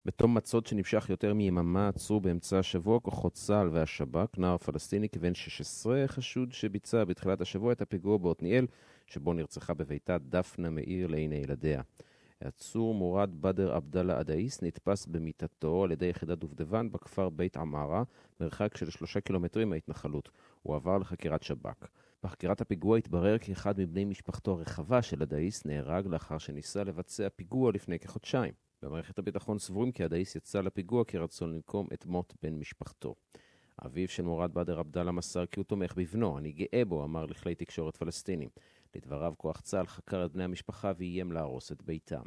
בתום מצוד שנמשך יותר מיממה עצרו באמצע השבוע כוחות צה"ל והשב"כ נער פלסטיני כבן 16 חשוד שביצע בתחילת השבוע את הפיגוע בעתניאל שבו נרצחה בביתה דפנה מאיר לעיני ילדיה. העצור מורד בדר עבדאללה עדאיס נתפס במיטתו על ידי יחידת דובדבן בכפר בית עמרה, מרחק של 3 קילומטרים מההתנחלות. הוא עבר לחקירת שב"כ. בחקירת הפיגוע התברר כי אחד מבני משפחתו הרחבה של עדאיס נהרג לאחר שניסה לבצע פיגוע לפני כחודשיים. במערכת הביטחון סבורים כי עדאיס יצא לפיגוע כרצון לנקום את מות בן משפחתו. אביו של מורד בדר עבדאללה מסר כי הוא תומך בבנו, אני גאה בו, אמר לכלי תקשורת פלסטינים. לדבריו כוח צה"ל חקר את בני המשפחה ואיים להרוס את ביתם.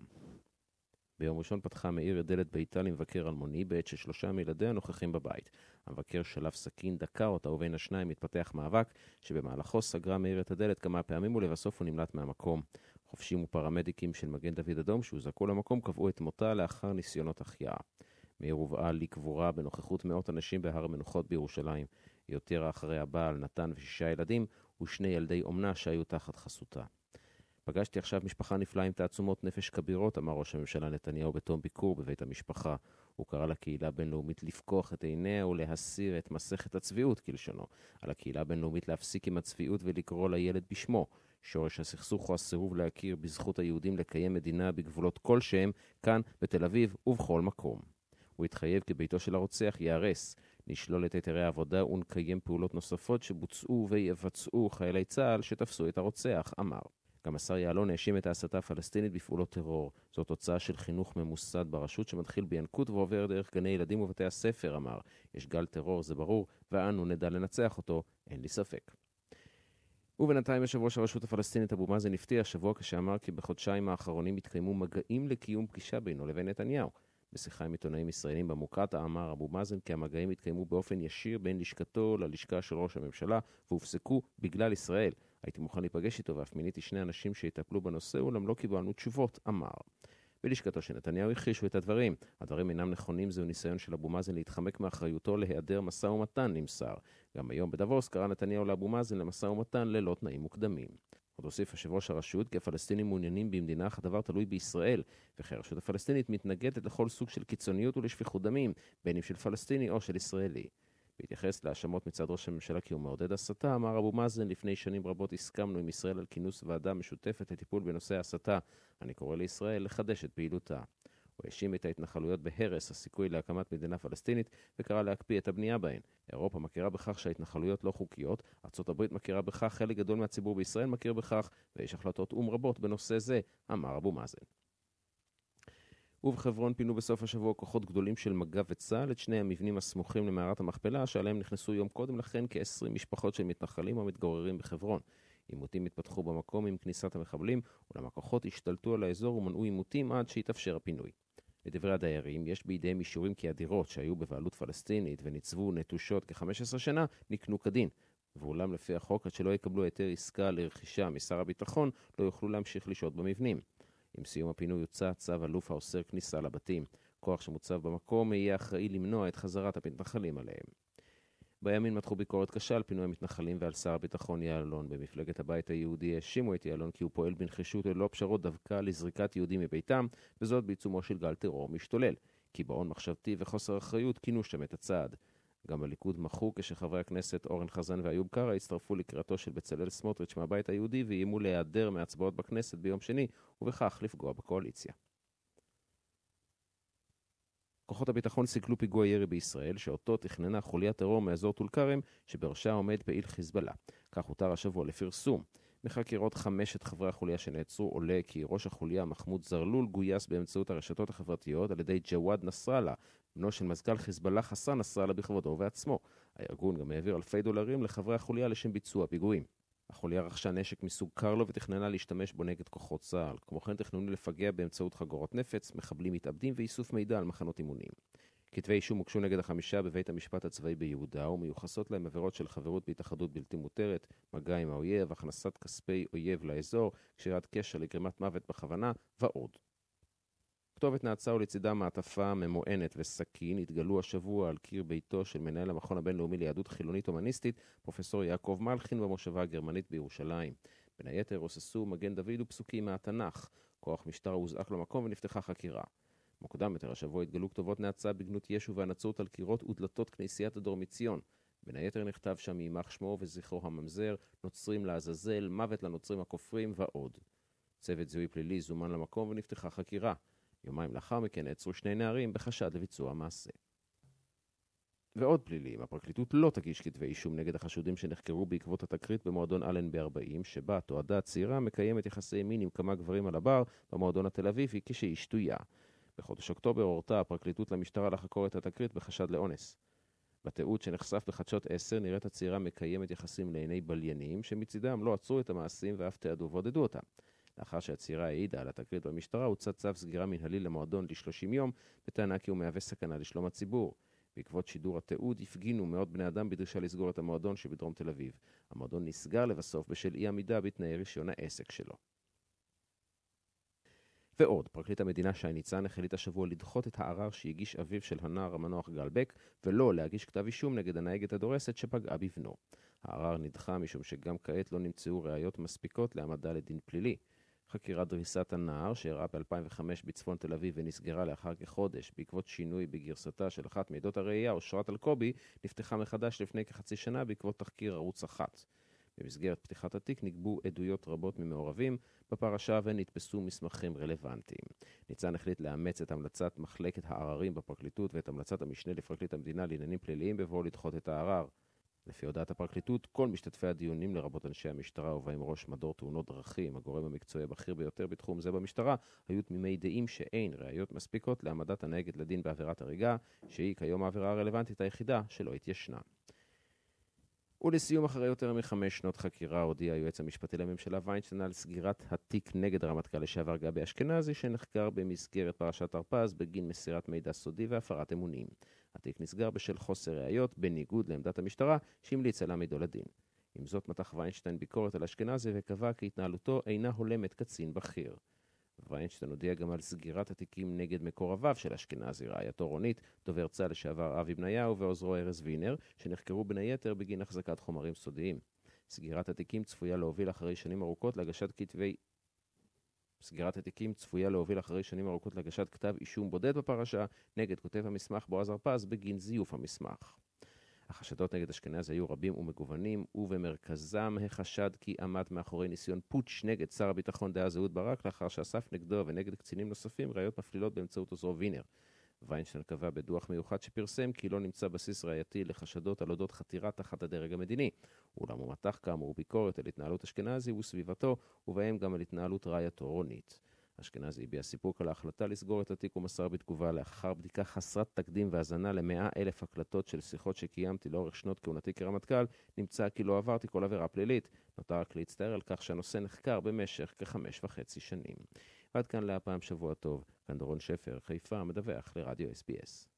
ביום ראשון פתחה מאיר את דלת ביתה למבקר אלמוני בעת ששלושה מילדיה נוכחים בבית. המבקר שלף סכין, דקר אותה ובין השניים התפתח מאבק שבמהלכו סגרה מאיר את הדלת כמה פעמים ולבסוף הוא נמלט מהמקום. חופשים ופרמדיקים של מגן דוד אדום שהוזעקו למקום קבעו את מותה לאחר ניסיונות החייאה. מאיר הובאה לקבורה בנוכחות מאות אנשים בהר המנוחות בירושלים. היא הותירה אחרי הבעל נתן ושישה ילדים ושני ילדי אומנה שהיו תחת חסותה. פגשתי עכשיו משפחה נפלאה עם תעצומות נפש כבירות, אמר ראש הממשלה נתניהו בתום ביקור בבית המשפחה. הוא קרא לקהילה הבינלאומית לפקוח את עיניה ולהסיר את מסכת הצביעות כלשונו. על הקהילה הבינלאומית להפסיק עם הצביעות ולקרוא לילד בשמו. שורש הסכסוך הוא הסירוב להכיר בזכות היהודים לקיים מדינה בגבולות כלשהם, כאן בתל אביב ובכל מקום. הוא התחייב כי ביתו של הרוצח ייהרס, נשלול את היתרי העבודה ונקיים פעולות נוספות שבוצעו ויבצעו חיילי צה"ל שתפסו את הרוצח, אמר. גם השר יעלון האשים את ההסתה הפלסטינית בפעולות טרור. זו תוצאה של חינוך ממוסד ברשות שמתחיל בינקות ועובר דרך גני ילדים ובתי הספר, אמר. יש גל טרור, זה ברור, ואנו נדע לנצח אותו, אין לי ספק. ובינתיים יושב ראש הרשות הפלסטינית אבו מאזן הפתיע השבוע כשאמר כי בחודשיים האחרונים התקיימו מגעים לקיום פגישה בינו לבין נתניהו. בשיחה עם עיתונאים ישראלים במוקטעה אמר אבו מאזן כי המגעים התקיימו באופן ישיר בין לשכתו ללשכה של ראש הממשלה והופסקו בגלל ישראל. הייתי מוכן להיפגש איתו ואף מיניתי שני אנשים שיטפלו בנושא אולם לא קיבלנו תשובות, אמר. בלשכתו של נתניהו הכחישו את הדברים. הדברים אינם נכונים, זהו ניסיון של אבו מאזן להתחמק מאחריותו להיעדר משא ומתן, נמסר. גם היום בדבוס קרא נתניהו לאבו מאזן למשא ומתן ללא תנאים מוקדמים. עוד הוסיף יושב ראש הרשות כי הפלסטינים מעוניינים במדינה אך הדבר תלוי בישראל, וכי הרשות הפלסטינית מתנגדת לכל סוג של קיצוניות ולשפיכות דמים, בין אם של פלסטיני או של ישראלי. בהתייחס להאשמות מצד ראש הממשלה כי הוא מעודד הסתה, אמר אבו מאזן, לפני שנים רבות הסכמנו עם ישראל על כינוס ועדה משותפת לטיפול בנושא הסתה. אני קורא לישראל לחדש את פעילותה. הוא האשים את ההתנחלויות בהרס הסיכוי להקמת מדינה פלסטינית וקרא להקפיא את הבנייה בהן. אירופה מכירה בכך שההתנחלויות לא חוקיות, ארצות הברית מכירה בכך, חלק גדול מהציבור בישראל מכיר בכך, ויש החלטות או"ם רבות בנושא זה, אמר אבו מאזן. ובחברון פינו בסוף השבוע כוחות גדולים של מג"ב וצה"ל את שני המבנים הסמוכים למערת המכפלה, שעליהם נכנסו יום קודם לכן כ-20 משפחות של מתנחלים המתגוררים בחברון. עימותים התפתחו במקום עם כניסת המחבלים, אולם הכוחות השתלטו על האזור ומנעו עימותים עד שהתאפשר הפינוי. לדברי הדיירים, יש בידיהם אישורים כי הדירות שהיו בבעלות פלסטינית וניצבו נטושות כ-15 שנה נקנו כדין. ואולם לפי החוק, עד שלא יקבלו היתר עסקה לרכישה משר הביטחון, לא יוכלו להמשיך לשהות במבנים. עם סיום הפינוי יוצא צו אלוף האוסר כניסה לבתים. כוח שמוצב במקום יהיה אחראי למנוע את חזרת המתנחלים עליהם. בימין מתחו ביקורת קשה על פינוי המתנחלים ועל שר הביטחון יעלון. במפלגת הבית היהודי האשימו את יעלון כי הוא פועל בנחישות ללא פשרות דווקא לזריקת יהודים מביתם, וזאת בעיצומו של גל טרור משתולל. קיבעון מחשבתי וחוסר אחריות כינו שם את הצעד. גם בליכוד מחו כשחברי הכנסת אורן חזן ואיוב קרא הצטרפו לקראתו של בצלאל סמוטריץ' מהבית היהודי ואיימו להיעדר מהצבעות בכנסת ביום שני ובכך לפגוע בקואליציה. כוחות הביטחון סיכלו פיגוע ירי בישראל שאותו תכננה חוליית טרור מאזור טול כרם שבראשה עומד פעיל חיזבאללה. כך הותר השבוע לפרסום. מחקירות 5 חברי החוליה שנעצרו עולה כי ראש החוליה מחמוד זרלול גויס באמצעות הרשתות החברתיות על ידי ג'וואד נסראללה, בנו של מזכ"ל חיזבאללה חסן נסראללה בכבודו ובעצמו. הארגון גם העביר אלפי דולרים לחברי החוליה לשם ביצוע פיגועים. החוליה רכשה נשק מסוג קרלו ותכננה להשתמש בו נגד כוחות צה"ל. כמו כן תכננו לפגע באמצעות חגורות נפץ, מחבלים מתאבדים ואיסוף מידע על מחנות אימונים. כתבי אישום הוגשו נגד 5 בבית המשפט הצבאי ביהודה ומיוחסות להם עבירות של חברות בהתאחדות בלתי מותרת, מגע עם האויב, הכנסת כספי אויב לאזור, קשירת קשר לגרימת מוות בכוונה ועוד. כתובת נעצה ולצידה מעטפה ממוענת וסכין התגלו השבוע על קיר ביתו של מנהל המכון הבינלאומי ליהדות חילונית הומניסטית, פרופסור יעקב מלכין במושבה הגרמנית בירושלים. בין היתר רוססו מגן דוד ופסוקים מהתנ"ך. כוח משטרה הוזעק למקום ונפתחה חקירה. מוקדם יותר השבוע התגלו כתובות נאצה בגנות ישו והנצרות על קירות ודלתות כנסיית הדור מציון. בין היתר נכתב שם יימח שמו וזכרו הממזר, נוצרים לעזאזל, מוות לנוצרים הכופרים ועוד. צוות זיהוי פלילי זומן למקום ונפתחה חקירה. יומיים לאחר מכן נעצרו 2 נערים בחשד לביצוע מעשה. ועוד פלילים, הפרקליטות לא תגיש כתבי אישום נגד החשודים שנחקרו בעקבות התקרית במועדון אלן ב-40, שבה תועדה צעירה מקיימת יחסי מין עם כמה גברים על הבר במועדון התל אביבי כשהיא שטויה. בחודש אוקטובר הורתה הפרקליטות למשטרה לחקור את התקרית בחשד לאונס. בתיעוד שנחשף בחדשות 10 נראית הצעירה מקיימת יחסים לעיני בליינים שמצידם לא עצרו את המעשים ואף תיעדו ועודדו אותם. לאחר שהצעירה העידה על התקרית במשטרה הוצא צו סגירה מנהלי למועדון ל-30 יום בטענה כי הוא מהווה סכנה לשלום הציבור. בעקבות שידור התיעוד הפגינו מאות בני אדם בדרישה לסגור את המועדון שבדרום תל אביב. המועדון נסגר לבסוף בשל אי עמידה בתנאי רישיון העסק שלו. ועוד, פרקליט המדינה שי ניצן החליט השבוע לדחות את הערר שהגיש אביו של הנער המנוח גל בק, ולא להגיש כתב אישום נגד הנהגת הדורסת שפגעה בבנו. הערר נדחה משום שגם כעת לא נמצאו ראיות מספיקות להעמדה לדין פלילי. חקירת דריסת הנער שאירעה ב-2005 בצפון תל אביב ונסגרה לאחר כחודש בעקבות שינוי בגרסתה של אחת מעדות הראייה, אושרת אלקובי, נפתחה מחדש לפני כחצי שנה בעקבות תחקיר ערוץ 1. במסגרת פתיחת התיק נגבו עדויות רבות ממעורבים בפרשה ונתפסו מסמכים רלוונטיים. ניצן החליט לאמץ את המלצת מחלקת העררים בפרקליטות ואת המלצת המשנה לפרקליט המדינה לעניינים פליליים בבואו לדחות את הערר. לפי הודעת הפרקליטות, כל משתתפי הדיונים לרבות אנשי המשטרה ובהם ראש מדור תאונות דרכים, הגורם המקצועי הבכיר ביותר בתחום זה במשטרה, היו תמימי דעים שאין ראיות מספיקות להעמדת הנהגת לדין בעבירת הריגה, שהיא כיום העבירה הרלוונטית היחידה שלא התיישנה. ולסיום, אחרי יותר מ5 שנות חקירה הודיע היועץ המשפטי לממשלה ויינשטיין על סגירת התיק נגד הרמטכ"ל לשעבר גבי אשכנזי שנחקר במסגרת פרשת הרפז בגין מסירת מידע סודי והפרת אמונים. התיק נסגר בשל חוסר ראיות בניגוד לעמדת המשטרה שהמליצה להעמידו לדין. עם זאת מתח ויינשטיין ביקורת על אשכנזי וקבע כי התנהלותו אינה הולמת קצין בכיר. ויינשטיין הודיע גם על סגירת התיקים נגד מקורביו של אשכנזי, רעייתו רונית, דובר צה"ל לשעבר אבי בניהו ועוזרו ארז וינר, שנחקרו בין היתר בגין החזקת חומרים סודיים. סגירת התיקים צפויה להוביל אחרי שנים ארוכות להגשת כתב אישום בודד בפרשה נגד כותב המסמך בועז הרפז בגין זיוף המסמך. החשדות נגד אשכנזי היו רבים ומגוונים, ובמרכזם החשד כי עמד מאחורי ניסיון פוטש נגד שר הביטחון דאז אהוד ברק, לאחר שאסף נגדו ונגד קצינים נוספים ראיות מפלילות באמצעות עוזרו וינר. ויינשטיין קבע בדוח מיוחד שפרסם כי לא נמצא בסיס ראייתי לחשדות על אודות חתירה תחת הדרג המדיני. אולם הוא מתח כאמור ביקורת על התנהלות אשכנזי וסביבתו, ובהם גם על התנהלות רעייתו רונית. אשכנזי הביע סיפוק על ההחלטה לסגור את התיק ומסר בתגובה: לאחר בדיקה חסרת תקדים והזנה ל100,000 הקלטות של שיחות שקיימתי לאורך שנות כהונתי כרמטכ"ל, נמצא כי לא עברתי כל עבירה פלילית. נותר רק להצטער על כך שהנושא נחקר במשך כ5.5 שנים. ועד כאן להפעם, שבוע טוב. כאן דורון שפר, חיפה, מדווח לרדיו SBS.